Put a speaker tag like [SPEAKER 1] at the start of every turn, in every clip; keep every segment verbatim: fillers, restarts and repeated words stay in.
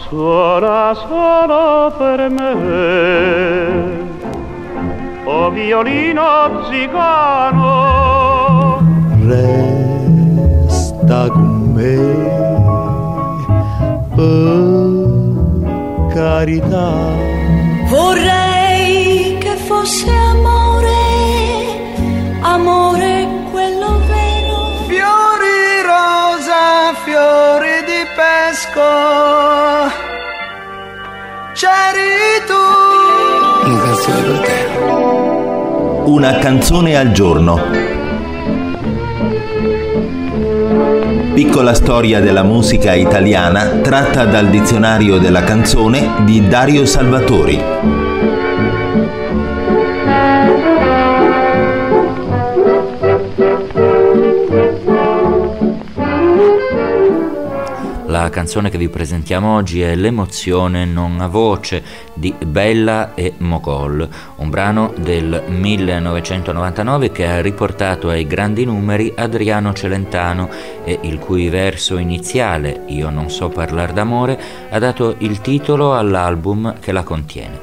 [SPEAKER 1] suona solo per me, o violino zigano,
[SPEAKER 2] resta con me, per carità.
[SPEAKER 3] Vorrei che fosse amore, amore quello vero.
[SPEAKER 4] Fiori rosa, fiori di pesco, c'eri tu.
[SPEAKER 5] Una canzone per te.
[SPEAKER 6] Una canzone al giorno. Piccola storia della musica italiana tratta dal dizionario della canzone di Dario Salvatori.
[SPEAKER 7] La canzone che vi presentiamo oggi è L'emozione non ha voce di Bella e Mogol, un brano del millenovecentonovantanove che ha riportato ai grandi numeri Adriano Celentano e il cui verso iniziale, Io non so parlar d'amore, ha dato il titolo all'album che la contiene.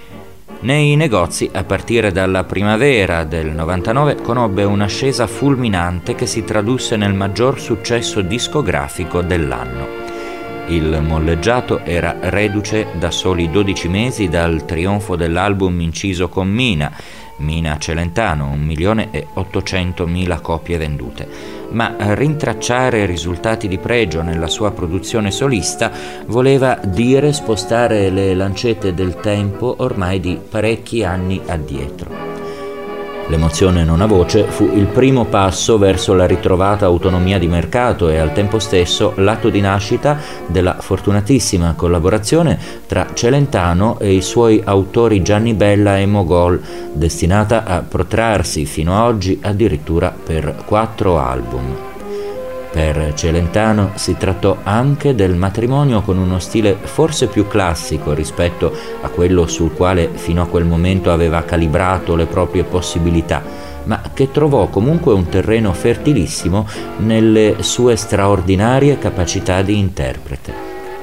[SPEAKER 7] Nei negozi, a partire dalla primavera del novantanove, conobbe un'ascesa fulminante che si tradusse nel maggior successo discografico dell'anno. Il molleggiato era reduce da soli dodici mesi dal trionfo dell'album inciso con Mina, Mina Celentano, un milione e ottocentomila copie vendute. Ma rintracciare risultati di pregio nella sua produzione solista voleva dire spostare le lancette del tempo ormai di parecchi anni addietro. L'emozione non ha voce fu il primo passo verso la ritrovata autonomia di mercato e al tempo stesso l'atto di nascita della fortunatissima collaborazione tra Celentano e i suoi autori Gianni Bella e Mogol, destinata a protrarsi fino a oggi addirittura per quattro album. Per Celentano si trattò anche del matrimonio con uno stile forse più classico rispetto a quello sul quale fino a quel momento aveva calibrato le proprie possibilità, ma che trovò comunque un terreno fertilissimo nelle sue straordinarie capacità di interprete.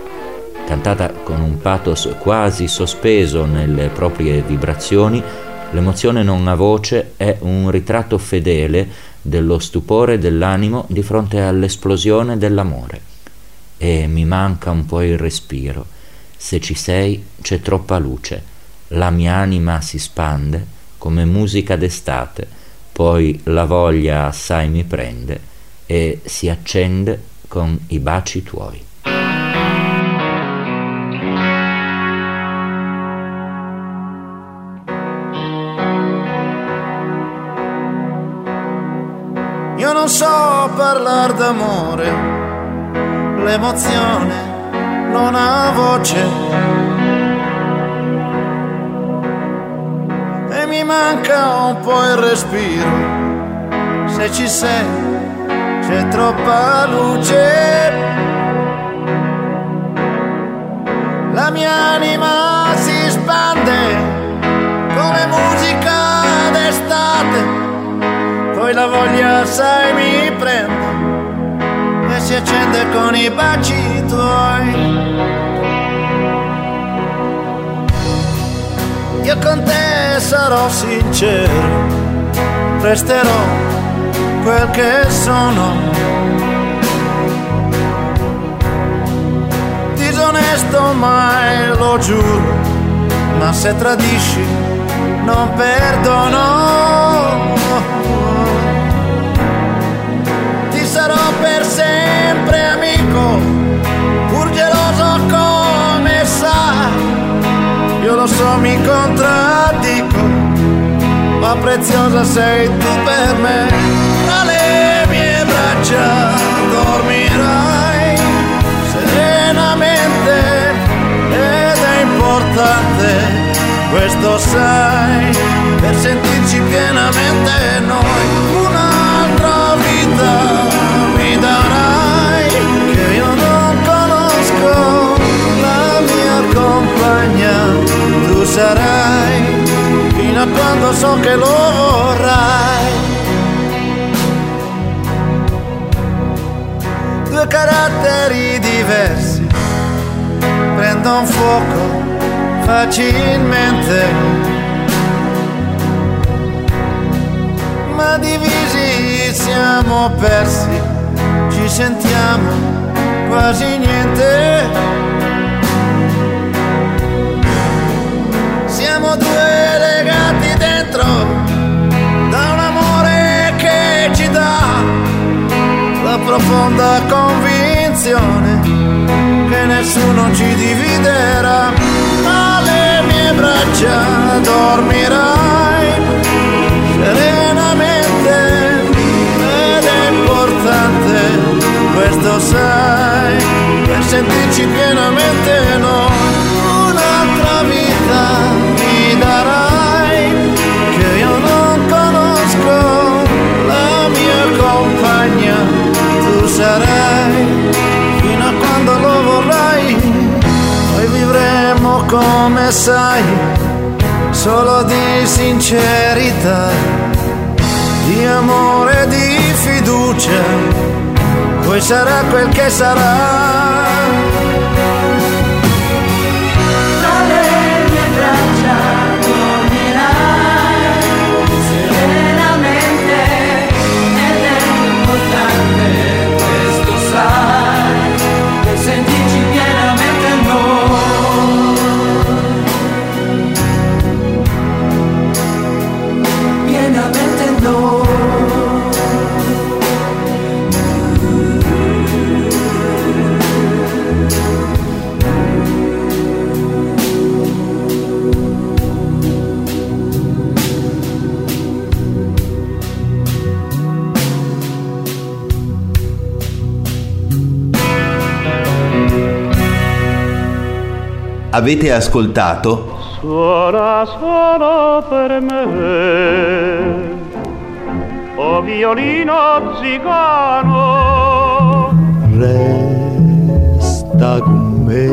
[SPEAKER 7] Cantata con un pathos quasi sospeso nelle proprie vibrazioni, L'emozione non ha voce è un ritratto fedele dello stupore dell'animo di fronte all'esplosione dell'amore. E mi manca un po' il respiro. Se ci sei c'è troppa luce. La mia anima si spande come musica d'estate, poi la voglia assai mi prende e si accende con i baci tuoi.
[SPEAKER 4] Io non so parlar d'amore, l'emozione non ha voce e mi manca un po' il respiro. Se ci sei c'è troppa luce, la mia anima si spande come musica d'estate, poi la voglia sai mi prende e si accende con i baci tuoi. Io con te sarò sincero, resterò quel che sono, disonesto mai lo giuro, ma se tradisci non perdono. Ti sarò per sempre amico, pur geloso come sai. Io lo so, mi contraddico, ma preziosa sei tu per me. Tra le mie braccia dormirai serenamente ed è importante, questo sai, per sentirci pienamente noi. Un'altra vita mi darai che io non conosco, la mia compagna tu sarai fino a quando so che lo vorrai. Due caratteri diversi accendo un fuoco facilmente, ma divisi siamo persi, ci sentiamo quasi niente. Siamo due legati dentro da un amore che ci dà la profonda convinzione che nessuno ci dividerà. Alle mie braccia dormirai serenamente ed è importante, questo sai, per sentirci pienamente noi. Un'altra vita mi darai che io non conosco, la mia compagna tu sarai fino a quando lo vorrai. Noi vivremo come sai, solo di sincerità, di amore, di fiducia, poi sarà quel che sarà.
[SPEAKER 6] Avete ascoltato
[SPEAKER 1] Suona solo per me, o violino zigano,
[SPEAKER 2] resta con me,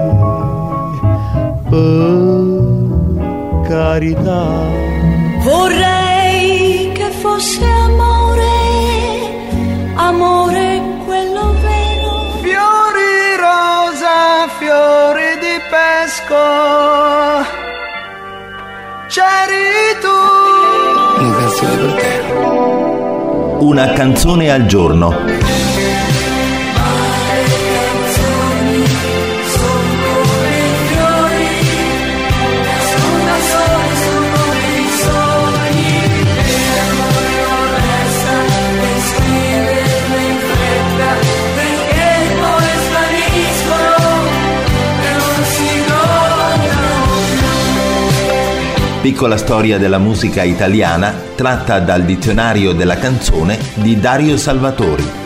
[SPEAKER 2] per carità.
[SPEAKER 3] Vorrei che fosse amore, amore quello vero.
[SPEAKER 4] Fiori rosa, fiori di pesco, c'eri tu.
[SPEAKER 5] Una canzone per te.
[SPEAKER 6] Una canzone al giorno. Piccola storia della musica italiana tratta dal dizionario della canzone di Dario Salvatori.